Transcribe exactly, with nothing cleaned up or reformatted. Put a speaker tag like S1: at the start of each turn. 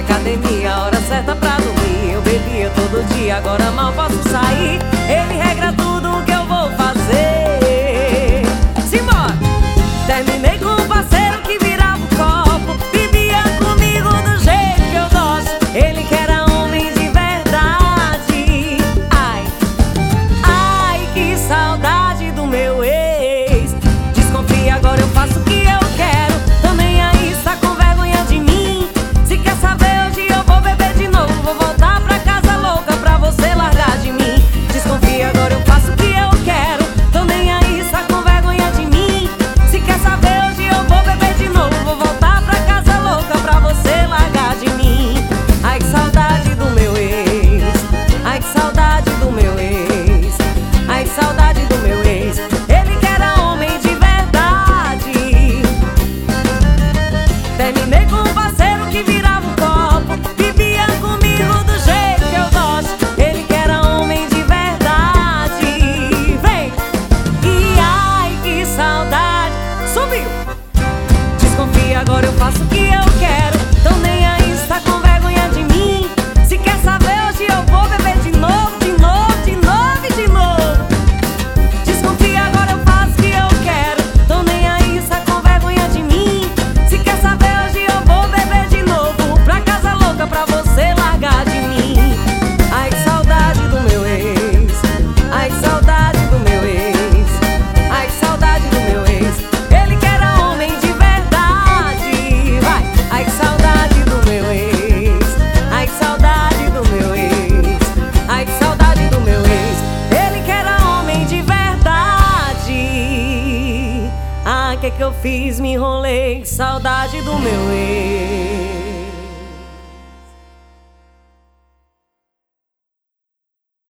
S1: academia, hora certa pra dormir. Eu bebia todo dia, agora mal posso sair. Ele regra tudo que eu vou fazer. Simbora! Terminei com um parceiro que virava o copo, vivia comigo do jeito que eu gosto. Ele que era homem de verdade. Ai, ai, que saudade do meu ex. Desconfia, agora eu faço o que eu quero. Também aí está com vergonha de mim. Se quer saber, hoje eu vou beber de novo. Vou voltar pra casa louca pra você largar de mim. Desconfia, agora eu faço o que eu quero. Também aí está com vergonha de mim. Se quer saber, hoje eu vou beber de novo. Vou voltar pra casa louca pra você largar de mim. Ai, que saudade do meu ex. Ai, que saudade do meu ex. Ai, que saudade do meu ex. Ele que era homem de verdade. Terminei com um parceiro que virava um copo, vivia comigo do jeito que eu gosto. Ele que era homem de verdade. Vem! E ai, que saudade. Subiu! Desconfia, agora eu faço o que eu quero. Então nem aí está com vergonha de mim. Se quer saber, hoje eu vou beber de novo, de novo, de novo e de novo. Desconfia, agora eu faço o que eu quero. Então nem aí está com vergonha de mim. Se quer saber, hoje eu vou beber de novo. Pra casa louca pra você largar de mim. Ai, que saudade do meu ex. Ai, que saudade do meu ex. Ai, que saudade do meu ex. Ele que era homem de verdade. Vai! Ai, que saudade do meu ex. Ai, que saudade do meu ex. Ai, que saudade do meu ex. Ele que era homem de verdade. Ah, que que eu fiz? Me enrolei. Que saudade do meu ex.